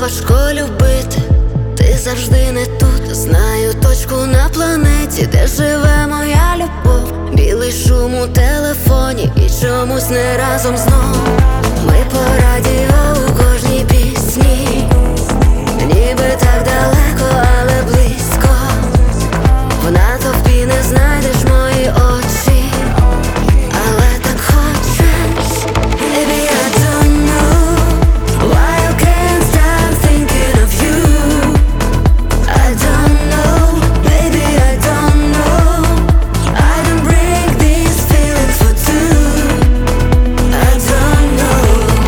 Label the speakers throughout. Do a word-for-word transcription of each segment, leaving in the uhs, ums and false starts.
Speaker 1: важко любити, ти завжди не тут. Знаю точку на планеті, де живе моя любов. Білий шум у телефоні і чомусь не разом знов. Ми по радіо у кожній пісні, ніби так далеко, але близько. В натовпі не знайдеш мої очі, але так хочеш. Baby, I don't know why I can't stop thinking of you. I don't know, baby, I don't know. I don't bring these feelings for two. I don't know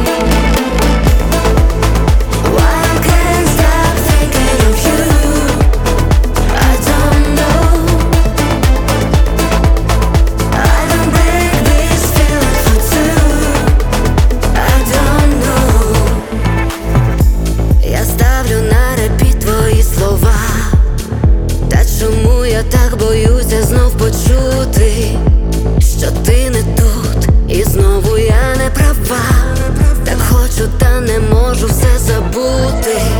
Speaker 1: why I can't stop thinking of you. I don't know. I don't bring these feelings for two. I don't know. Я ставлю на репіт твої слова. Та чому я так боюся знов почути, що ти не тут, і знову я не права. Так хочу, та не можу все забути.